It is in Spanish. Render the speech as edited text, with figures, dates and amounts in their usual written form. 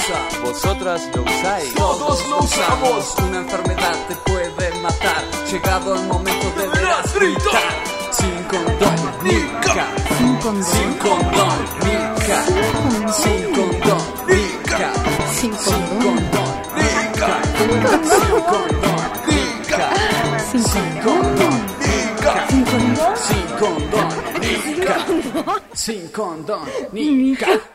usa, vosotras lo usáis. Todos lo usamos. Una enfermedad te puede matar. Llegado el momento deberás gritar. Sin condón, nica. Sin condón. Sin condón, nica. Sin condón, nica. Sin Sin condón. condón, nica. Sin condón, nica. Sin Sin condón. condón, nica. Sin condón. Sin condón, nica. Sin condón, nica.